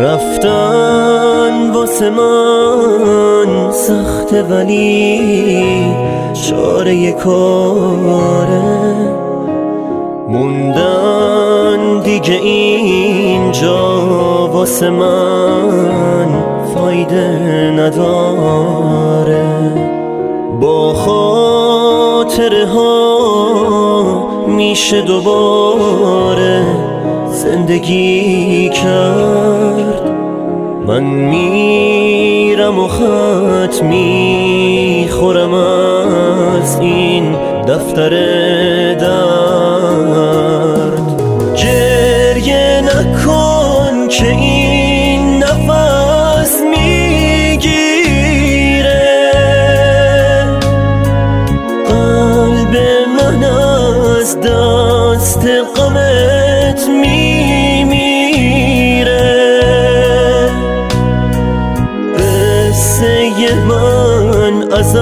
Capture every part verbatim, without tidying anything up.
رفتن واسه من سخته ولی چاره کاره، موندن دیگه اینجا واسه من فایده نداره. با خاطره ها میشه دوباره زندگی کرد. من میرم و خط میخورم از این دفتر درد. گریه نکن که این نفس میگیره، قلب من از دست غمت میمیره. قصه من از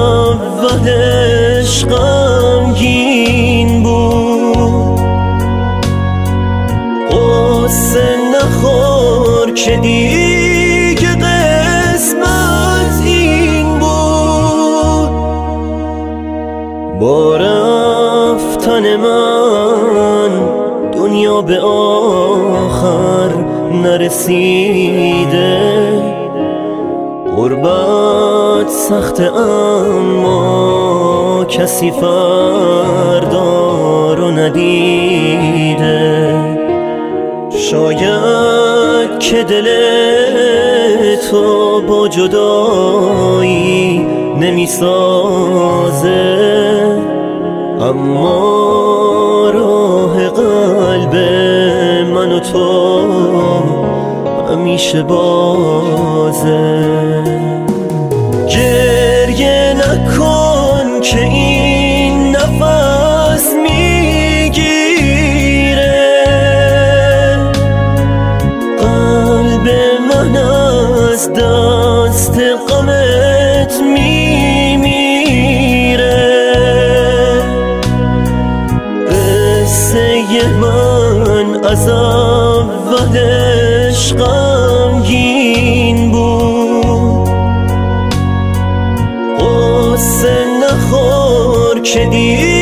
اولش غمگین بود، قصه نخور که دیگه قسمت این بود. با رفتن من دنیا به آخر نرسیده، غربت سخته اما کسی فردا رو ندیده. شاید که دل تو با جدایی نمیسازه، اما راه قلب من و تو همیشه بازه. گریه نکن که این نفس میگیره، قلب من از دست غمت میمیره. قصه من از اولش غمگین بود، قصه نخور که دیگه